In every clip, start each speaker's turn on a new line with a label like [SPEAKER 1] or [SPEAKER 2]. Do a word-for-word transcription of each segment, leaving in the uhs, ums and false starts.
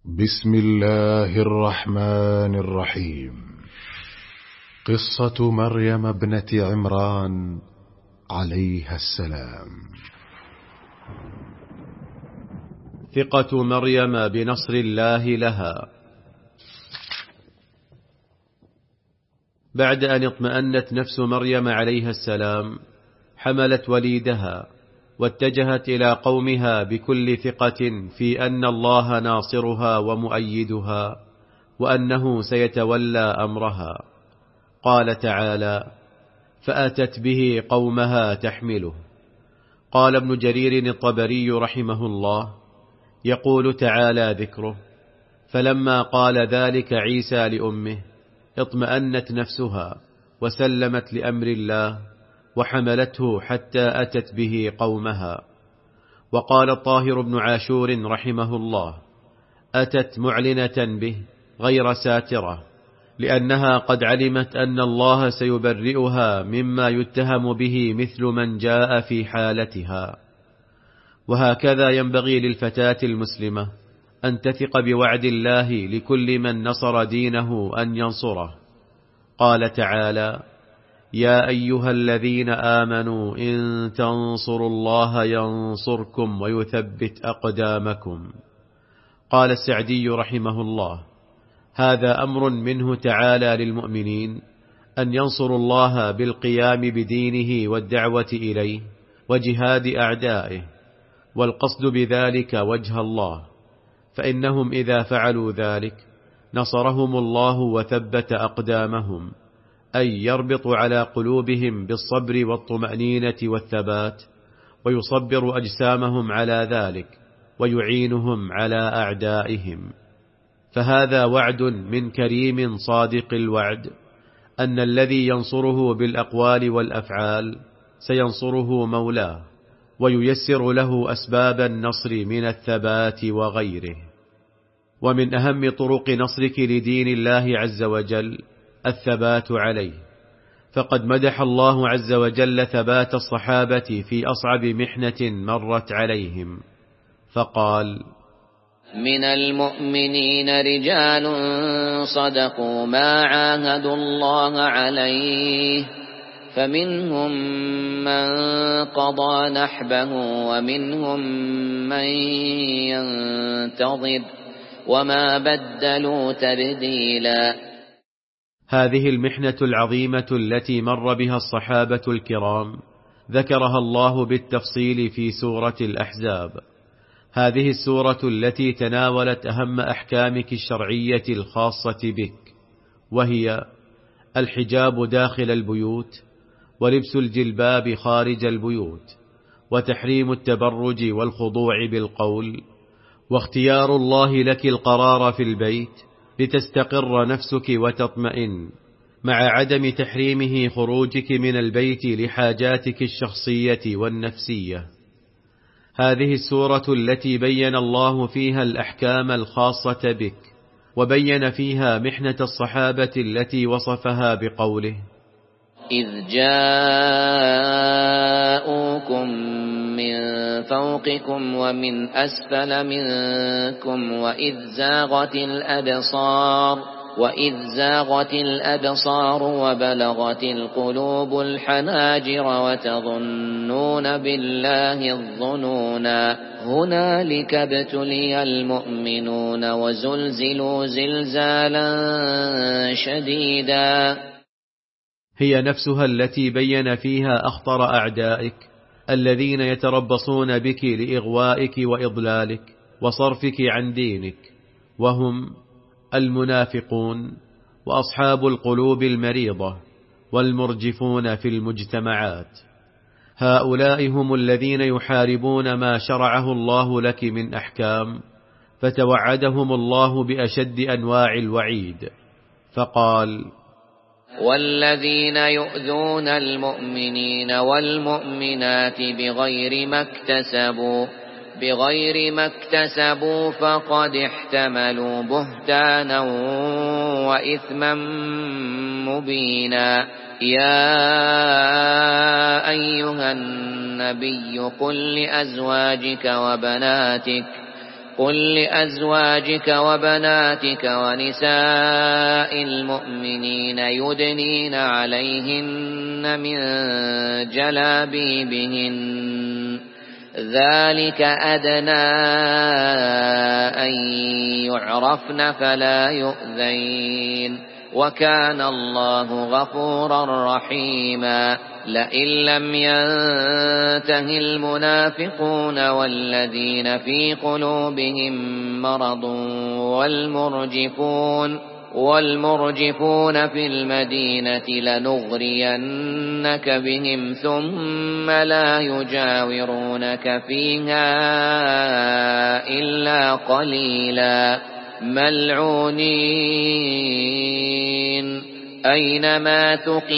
[SPEAKER 1] بسم الله الرحمن الرحيم. قصة مريم ابنة عمران عليها السلام.
[SPEAKER 2] ثقة مريم بنصر الله لها. بعد أن اطمأنت نفس مريم عليها السلام حملت وليدها واتجهت إلى قومها بكل ثقة في أن الله ناصرها ومؤيدها وأنه سيتولى أمرها. قال تعالى: فأتت به قومها تحمله. قال ابن جرير الطبري رحمه الله: يقول تعالى ذكره: فلما قال ذلك عيسى لأمه اطمأنت نفسها وسلمت لأمر الله وحملته حتى أتت به قومها. وقال الطاهر بن عاشور رحمه الله: أتت معلنة به غير ساترة، لأنها قد علمت أن الله سيبرئها مما يتهم به مثل من جاء في حالتها. وهكذا ينبغي للفتاة المسلمة أن تثق بوعد الله لكل من نصر دينه أن ينصره. قال تعالى: يا أيها الذين آمنوا إن تنصروا الله ينصركم ويثبت أقدامكم. قال السعدي رحمه الله: هذا أمر منه تعالى للمؤمنين أن ينصروا الله بالقيام بدينه والدعوة إليه وجهاد أعدائه، والقصد بذلك وجه الله، فإنهم إذا فعلوا ذلك نصرهم الله وثبت أقدامهم، أي يربط على قلوبهم بالصبر والطمأنينة والثبات، ويصبر أجسامهم على ذلك ويعينهم على أعدائهم. فهذا وعد من كريم صادق الوعد أن الذي ينصره بالأقوال والأفعال سينصره مولاه وييسر له أسباب النصر من الثبات وغيره. ومن أهم طرق نصرك لدين الله عز وجل الثبات عليه، فقد مدح الله عز وجل ثبات الصحابة في أصعب محنة مرت عليهم، فقال:
[SPEAKER 3] من المؤمنين رجال صدقوا ما عاهدوا الله عليه، فمنهم من قضى نحبه ومنهم من ينتظر وما بدلوا تبديلا.
[SPEAKER 2] هذه المحنة العظيمة التي مر بها الصحابة الكرام ذكرها الله بالتفصيل في سورة الأحزاب. هذه السورة التي تناولت أهم أحكامك الشرعية الخاصة بك، وهي الحجاب داخل البيوت، ولبس الجلباب خارج البيوت، وتحريم التبرج والخضوع بالقول، واختيار الله لك القرار في البيت لتستقر نفسك وتطمئن، مع عدم تحريمه خروجك من البيت لحاجاتك الشخصية والنفسية. هذه السورة التي بين الله فيها الأحكام الخاصة بك، وبين فيها محنة الصحابة التي وصفها بقوله:
[SPEAKER 3] إذ جاءوكم من فوقكم ومن أسفل منكم وإذ زاغت الأبصار وإذ زاغت الأبصار وبلغت القلوب الحناجر وتظنون بالله الظنونا هنالك ابتلي المؤمنون وزلزلوا زلزالا شديدا.
[SPEAKER 2] هي نفسها التي بين فيها أخطر أعدائك الذين يتربصون بك لإغوائك وإضلالك وصرفك عن دينك، وهم المنافقون وأصحاب القلوب المريضة والمرجفون في المجتمعات. هؤلاء هم الذين يحاربون ما شرعه الله لك من أحكام، فتوعدهم الله بأشد أنواع الوعيد، فقال:
[SPEAKER 3] والذين يؤذون المؤمنين والمؤمنات بغير ما اكتسبوا بغير ما اكتسبوا فقد احتملوا بهتانا وإثما مبينا. يا أيها النبي قل لأزواجك وبناتك قل لأزواجك وبناتك ونساء المؤمنين يدنين عليهن من جلابيبهن ذلك أدنى أن يعرفن فلا يؤذين وكان الله غفورا رحيما. لئن لم ينته المنافقون والذين في قلوبهم مرض والمرجفون والمرجفون في المدينة لنغرينك بهم ثم لا يجاورونك فيها إلا قليلا ملعونين أينما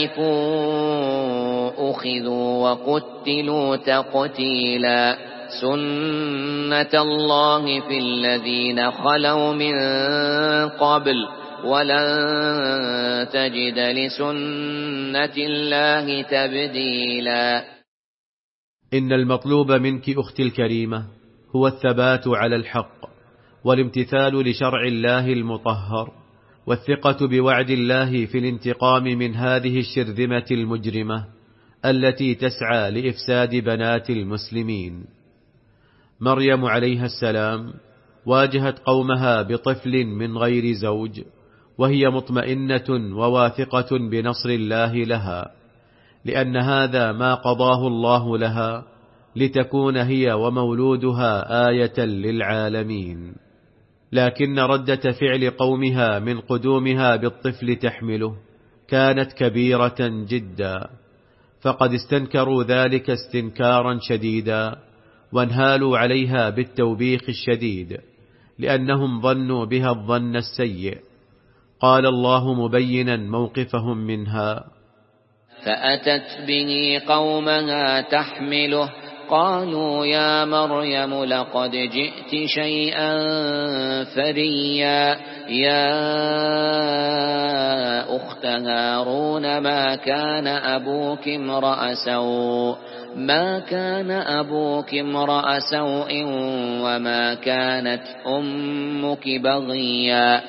[SPEAKER 3] ثقفوا أخذوا وقتلوا تقتيلا سنة الله في الذين خلوا من قبل ولن تجد لسنة الله تبديلا.
[SPEAKER 2] إن المطلوب منك أختي الكريمة هو الثبات على الحق والامتثال لشرع الله المطهر والثقة بوعد الله في الانتقام من هذه الشرذمة المجرمة التي تسعى لإفساد بنات المسلمين. مريم عليها السلام واجهت قومها بطفل من غير زوج وهي مطمئنة وواثقة بنصر الله لها، لأن هذا ما قضاه الله لها لتكون هي ومولودها آية للعالمين. لكن ردة فعل قومها من قدومها بالطفل تحمله كانت كبيرة جدا، فقد استنكروا ذلك استنكارا شديدا وانهالوا عليها بالتوبيخ الشديد لأنهم ظنوا بها الظن السيء. قال الله مبينا موقفهم منها:
[SPEAKER 3] فأتت به قومها تحمله قالوا يا مريم لقد جئت شيئا فريا يا أخت هارون ما كان أبوك امرأ سوء ما كان أبوك امرأ سوء وما كانت أمك بغيا.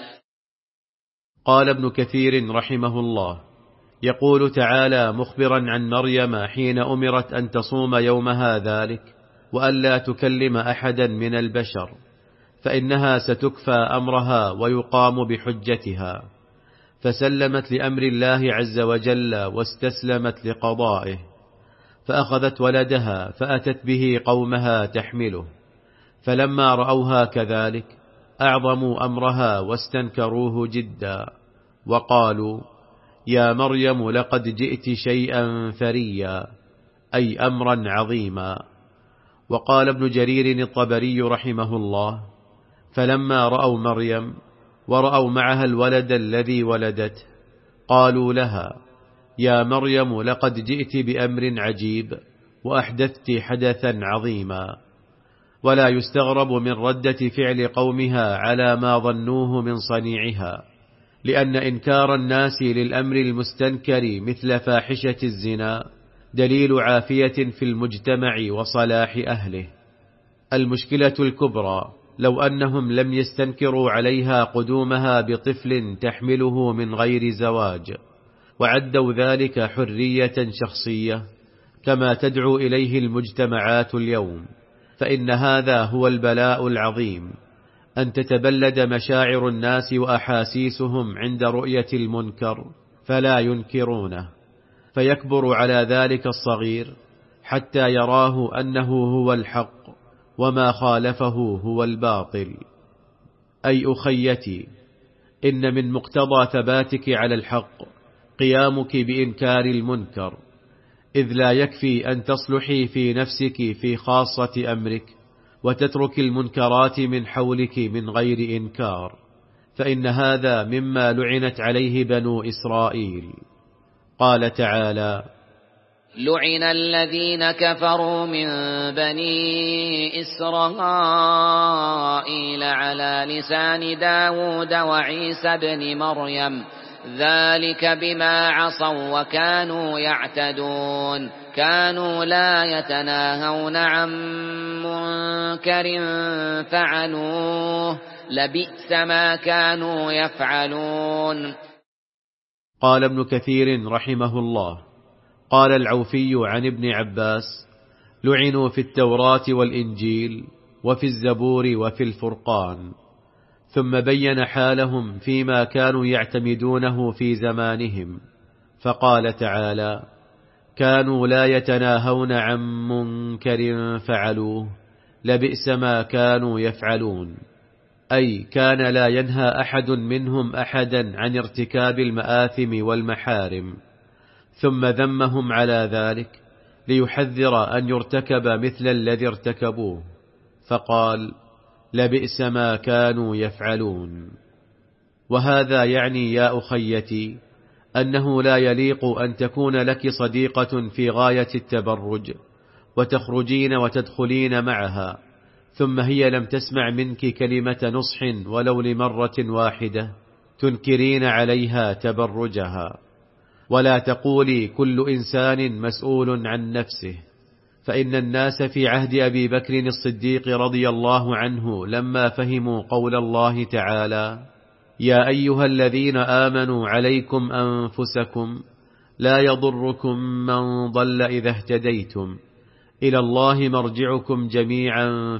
[SPEAKER 2] قال ابن كثير رحمه الله يقول تعالى مخبرا عن مريم حين أمرت أن تصوم يومها ذلك وألا تكلم أحدا من البشر، فإنها ستكفى أمرها ويقام بحجتها، فسلمت لأمر الله عز وجل واستسلمت لقضائه، فأخذت ولدها فأتت به قومها تحمله، فلما رأوها كذلك أعظموا أمرها واستنكروه جدا وقالوا يا مريم لقد جئت شيئا فريا أي أمرا عظيما. وقال ابن جرير الطبري رحمه الله فلما رأوا مريم ورأوا معها الولد الذي ولدته قالوا لها يا مريم لقد جئت بأمر عجيب وأحدثت حدثا عظيما. ولا يستغرب من ردة فعل قومها على ما ظنوه من صنيعها، لأن إنكار الناس للأمر المستنكر مثل فاحشة الزنا دليل عافية في المجتمع وصلاح أهله. المشكلة الكبرى لو أنهم لم يستنكروا عليها قدومها بطفل تحمله من غير زواج، وعدوا ذلك حرية شخصية كما تدعو إليه المجتمعات اليوم، فإن هذا هو البلاء العظيم، أن تتبلد مشاعر الناس وأحاسيسهم عند رؤية المنكر فلا ينكرونه، فيكبر على ذلك الصغير حتى يراه أنه هو الحق وما خالفه هو الباطل. أي أخيتي، إن من مقتضى ثباتك على الحق قيامك بإنكار المنكر، إذ لا يكفي أن تصلحي في نفسك في خاصة أمرك وتترك المنكرات من حولك من غير إنكار، فإن هذا مما لعنت عليه بنو إسرائيل. قال تعالى
[SPEAKER 3] لعن الذين كفروا من بني إسرائيل على لسان داود وعيسى بن مريم ذلك بما عصوا وكانوا يعتدون كانوا لا يتناهون عن منكر فعلوه لبئس ما كانوا يفعلون.
[SPEAKER 2] قال ابن كثير رحمه الله: قال العوفي عن ابن عباس: لعنوا في التوراة والإنجيل وفي الزبور وفي الفرقان. ثم بين حالهم فيما كانوا يعتمدونه في زمانهم، فقال تعالى: كانوا لا يتناهون عن منكر فعلوه لبئس ما كانوا يفعلون، أي كان لا ينهى أحد منهم أحدا عن ارتكاب المآثم والمحارم، ثم ذمهم على ذلك ليحذر أن يرتكب مثل الذي ارتكبوه، فقال: لبئس ما كانوا يفعلون. وهذا يعني يا أخيتي أنه لا يليق أن تكون لك صديقة في غاية التبرج وتخرجين وتدخلين معها، ثم هي لم تسمع منك كلمة نصح ولو لمرة واحدة تنكرين عليها تبرجها. ولا تقولي كل إنسان مسؤول عن نفسه، فإن الناس في عهد أبي بكر الصديق رضي الله عنه لما فهموا قول الله تعالى: يا أيها الذين آمنوا عليكم أنفسكم لا يضركم من ضل إذا اهتديتم إلى الله مرجعكم جميعا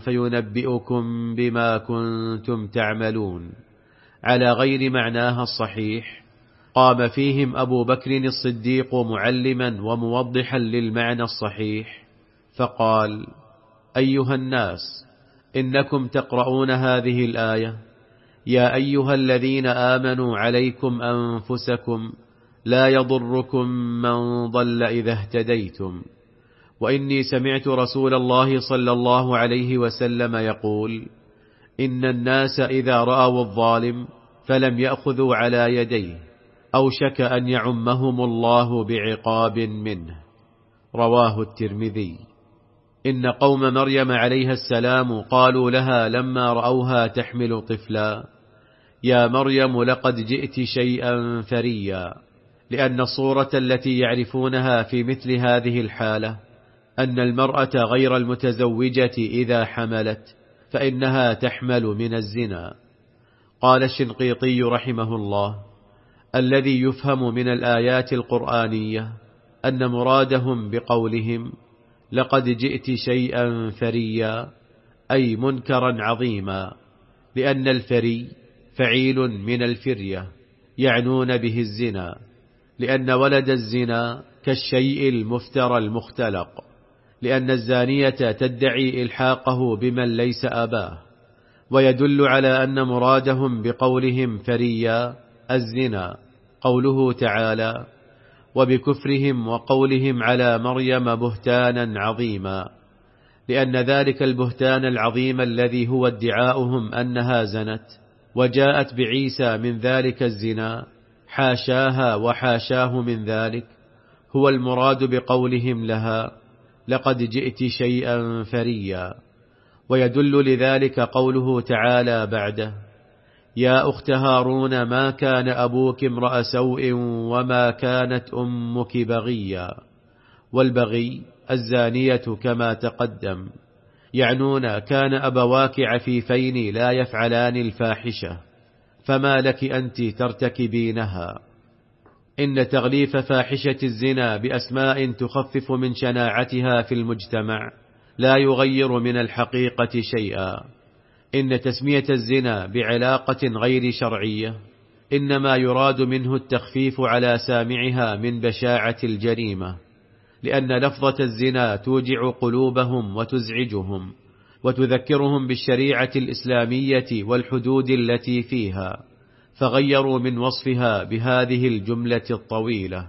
[SPEAKER 2] فينبئكم بما كنتم تعملون، على غير معناها الصحيح، قام فيهم أبو بكر الصديق معلما وموضحا للمعنى الصحيح، فقال: أيها الناس، إنكم تقرؤون هذه الآية: يا أيها الذين آمنوا عليكم أنفسكم لا يضركم من ضل إذا اهتديتم، وإني سمعت رسول الله صلى الله عليه وسلم يقول: إن الناس إذا رأوا الظالم فلم يأخذوا على يديه أوشك أن يعمهم الله بعقاب منه. رواه الترمذي. إن قوم مريم عليها السلام قالوا لها لما رأوها تحمل طفلا: يا مريم لقد جئت شيئا فريا، لأن الصورة التي يعرفونها في مثل هذه الحالة أن المرأة غير المتزوجة إذا حملت فإنها تحمل من الزنا. قال الشنقيطي رحمه الله: الذي يفهم من الآيات القرآنية أن مرادهم بقولهم لقد جئت شيئا فريا أي منكرا عظيما، لأن الفري فعيل من الفرية يعنون به الزنا، لأن ولد الزنا كالشيء المفترى المختلق، لأن الزانية تدعي إلحاقه بمن ليس أباه. ويدل على أن مرادهم بقولهم فريا الزنا قوله تعالى: وبكفرهم وقولهم على مريم بهتانا عظيما، لأن ذلك البهتان العظيم الذي هو ادعاؤهم أنها زنت وجاءت بعيسى من ذلك الزنا حاشاها وحاشاه من ذلك، هو المراد بقولهم لها لقد جئت شيئا فريا. ويدل لذلك قوله تعالى بعده: يا أخت هارون ما كان أبوك امرأ سوء وما كانت أمك بغيا. والبغي الزانية كما تقدم، يعنون كان أبواك عفيفين لا يفعلان الفاحشة، فما لك أنت ترتكبينها. إن تغليف فاحشة الزنا بأسماء تخفف من شناعتها في المجتمع لا يغير من الحقيقة شيئا. إن تسمية الزنا بعلاقة غير شرعية إنما يراد منه التخفيف على سامعها من بشاعة الجريمة، لأن لفظة الزنا توجع قلوبهم وتزعجهم وتذكرهم بالشريعة الإسلامية والحدود التي فيها، فغيروا من وصفها بهذه الجملة الطويلة.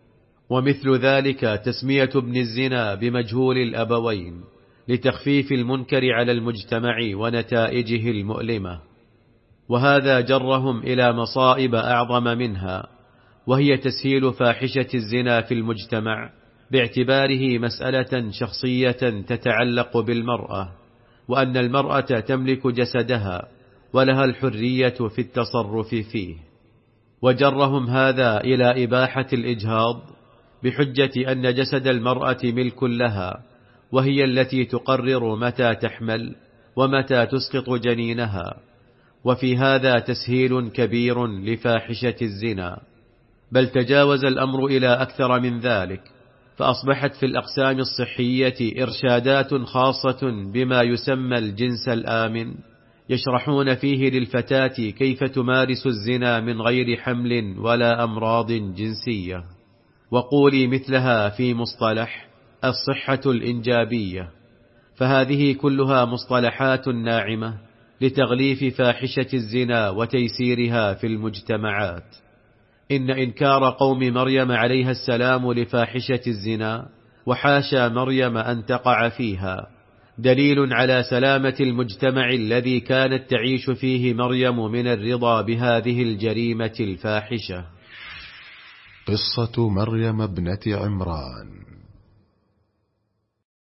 [SPEAKER 2] ومثل ذلك تسمية ابن الزنا بمجهول الأبوين لتخفيف المنكر على المجتمع ونتائجه المؤلمة. وهذا جرهم إلى مصائب أعظم منها، وهي تسهيل فاحشة الزنا في المجتمع باعتباره مسألة شخصية تتعلق بالمرأة، وأن المرأة تملك جسدها ولها الحرية في التصرف فيه. وجرهم هذا إلى إباحة الإجهاض بحجة أن جسد المرأة ملك لها، وهي التي تقرر متى تحمل ومتى تسقط جنينها، وفي هذا تسهيل كبير لفاحشة الزنا. بل تجاوز الأمر إلى أكثر من ذلك، فأصبحت في الأقسام الصحية إرشادات خاصة بما يسمى الجنس الآمن، يشرحون فيه للفتاة كيف تمارس الزنا من غير حمل ولا أمراض جنسية. وقولي مثلها في مصطلح الصحة الإنجابية. فهذه كلها مصطلحات ناعمة لتغليف فاحشة الزنا وتيسيرها في المجتمعات. إن إنكار قوم مريم عليها السلام لفاحشة الزنا، وحاشا مريم أن تقع فيها، دليل على سلامة المجتمع الذي كانت تعيش فيه مريم من الرضا بهذه الجريمة الفاحشة.
[SPEAKER 1] قصة مريم ابنة عمران.